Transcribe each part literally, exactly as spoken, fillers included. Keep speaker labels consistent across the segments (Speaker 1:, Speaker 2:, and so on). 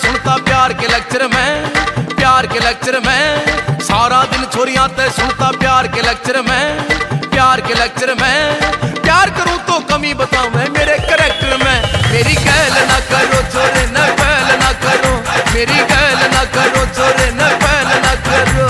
Speaker 1: सुनता प्यार के लेक्चर में, प्यार के लेक्चर में सारा दिन छोरियां ते सुनता प्यार के लेक्चर में, प्यार के लेक्चर में। प्यार करूं तो कमी बताऊं मैं मेरे करैक्टर में। मेरी गैल ना करो छोरे न पहल ना करो, मेरी गैल ना करो छोरे न पहल ना करो।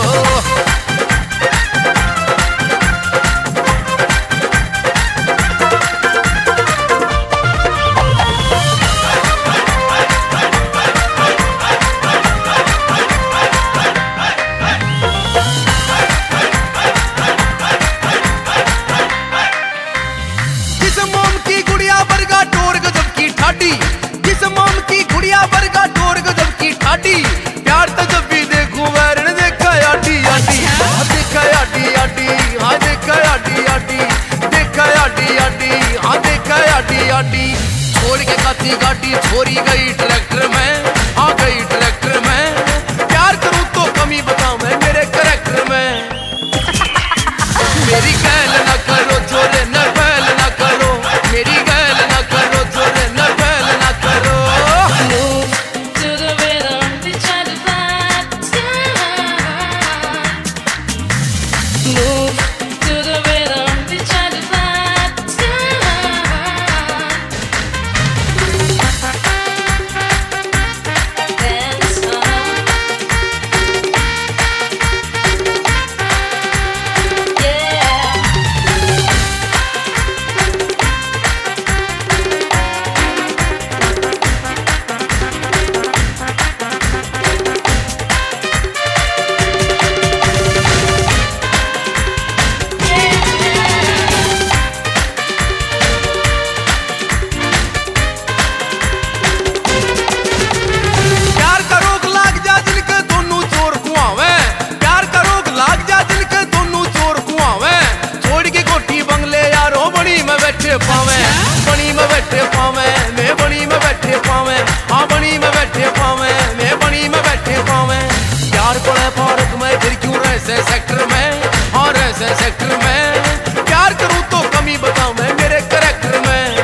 Speaker 1: जिस मोम की गुड़िया वर्गा टोर गजब की ठाडी, प्यार तो जब भी देखूं वैरण देखा आडी आडी, देखा आडी आडी, हाँ देखा आडी आडी, देखा आडी आडी, हाँ देखा आडी आडी। छोड़ के काती गाड़ी छोरी गई ट्रैक्टर में, आ गई ट्रैक्टर में। प्यार करूं तो कमी बताऊं मैं मेरे करैक्टर में। मेरी गैल ना करो छोरे न पहल ना करो, मेरी गैल ना करो छोरे न पहल ना करो। पावे बनी में बैठे पावे मैं बनी में बैठे पावे, हाँ बनी में बैठे पावे मैं बनी में बैठे पावे। प्यार पड़े पार्क में फिर क्यों रहसे सेक्टर में, हाँ रहसे सेक्टर में। प्यार करूं तो कमी बताऊं मैं मेरे करैक्टर में।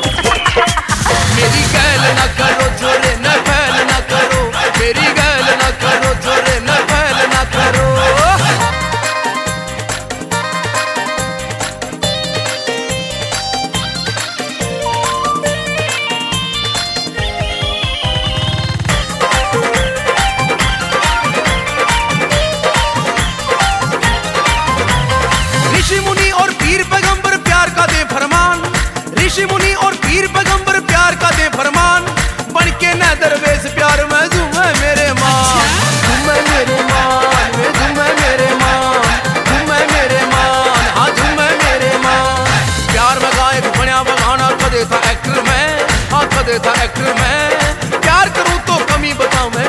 Speaker 1: मेरी गैल ना करो छोरे न पहल ना करो, मेरी गैल ना करो छोरे न पहल ना करो। ऋषि मुनि और पीर पैगंबर प्यार का दे फरमान, ऋषि मुनि और पीर पैगंबर प्यार का दे फरमान। बन के न दरवेश प्यार में झूमे मेरे मान, झूमे मेरे मान, वे झूमे मेरे मान, झूमे मेरे मान, हाँ झूमे मेरे मान। प्यार में गायक बनिया बगाना कदे था एक्टर में, हाँ कदे था एक्टर में। प्यार करूं तो कमी बताऊं मैं